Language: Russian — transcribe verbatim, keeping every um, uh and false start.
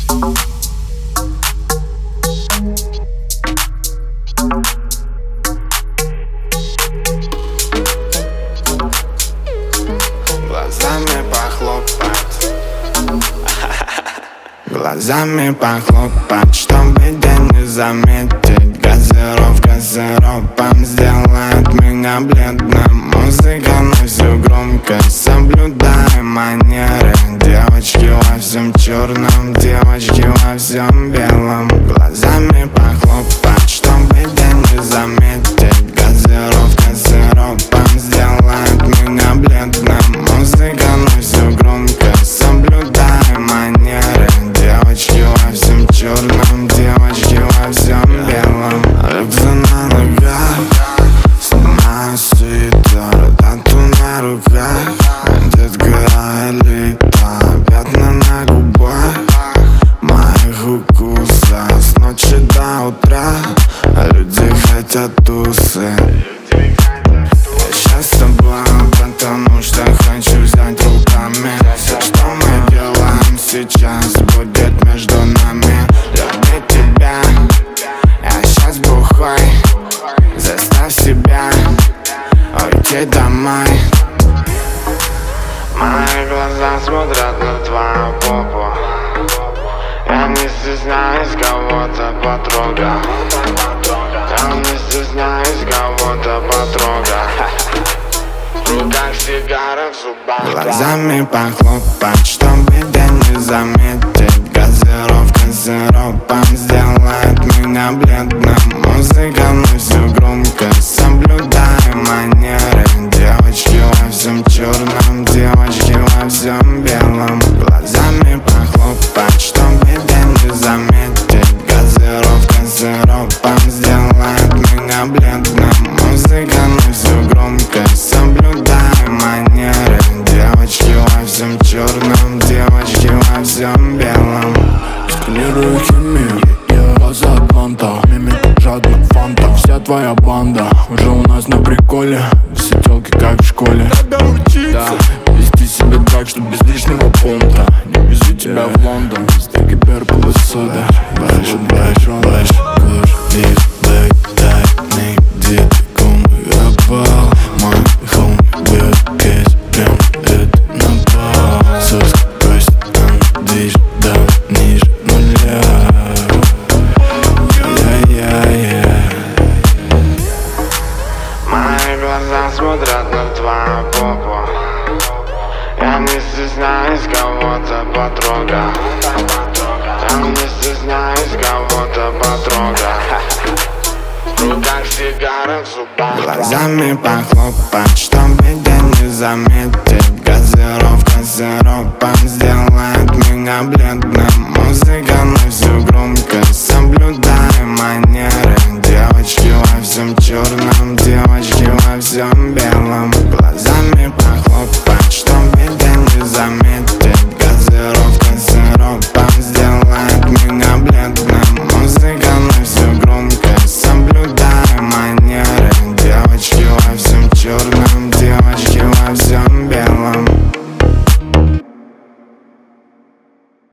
Глазами похлопать, глазами похлопать, чтобы день не заметить. Газировка с сиропом сделает меня бледным. Музыка на всю громкость, соблюдая манеры. Девочки во всем черном, девочки во всем белом. Глазами похлопать, чтобы день не заметить. Газировка с сиропом сделает меня бледным. Музыка на всю громкость, соблюдая манеры. Девочки во всем черном, девочки во всем белом. Люксы на ногах, снимаю свитер, тату на руках. Детка элита, пятна на губах моих укусов с ночи до утра. Люди хотят тусы. Я сейчас с тобой, потому что хочу взять руками. Все, что мы делаем сейчас, будет между нами. Люблю тебя, я сейчас бухой. Заставь себя уйти домой. Мои глаза смотрят на твою попу. Я не стесняюсь кого-то потрогать. Я не стесняюсь кого-то потрогать. В руках сигара, в зубах глазами похлопать, чтобы день не заметить. Газировка с сиропом сделает меня бледным. Музыка на всю громкость, соблюдая манеры. Девочки во всем черном, девочки во всем белом. Глазами похлопать, чтобы день не заметить. Газировка с сиропом сделает меня бледным. Музыка на всю громкость, соблюдая манеры. Девочки во всем черном, девочки во всем белом. Глазами похлопать, чтобы день не заметить. Газировка с сиропом сделает меня бледным. Музыка на всю громкость, соблюдая манеры. Девочки во всем черном, девочки во всем белом. Глазами похлопать, чтобы день не заметить. Газировка с сиропом сделает меня бледным. Музыка на всю громкость, соблюдая манеры. Девочки во всем черном, девочки во всем белом. Сканирую химию, глаза Атланта, мимик жадных фантов. Вся твоя банда уже у нас на приколе. Все тёлки как в школе. Да, вести себя так, что без лишнего понта. Не везу тебя в Лондон, стейки перпл и сода. Больше, больше, больше, куш, биф, блэк, дай, нигде такому я попал. Мой хоум бьет кейс, прям это напал. Сос, кость, там, движ, да, ниже нуля. Я-я-я. Мои глаза смотрят на твою попу. Я не стесняюсь кого-то потрогать. Я не стесняюсь кого-то потрогать. В руках сигара, в зубах глазами похлопать, чтобы день не заметить. Газировка с сиропом сделает меня бледным. Музыка на всю громкость, соблюдая манеры. Девочки во всем черном, девочки во всем белом. Глазами похлопать, чтобы день не заметить.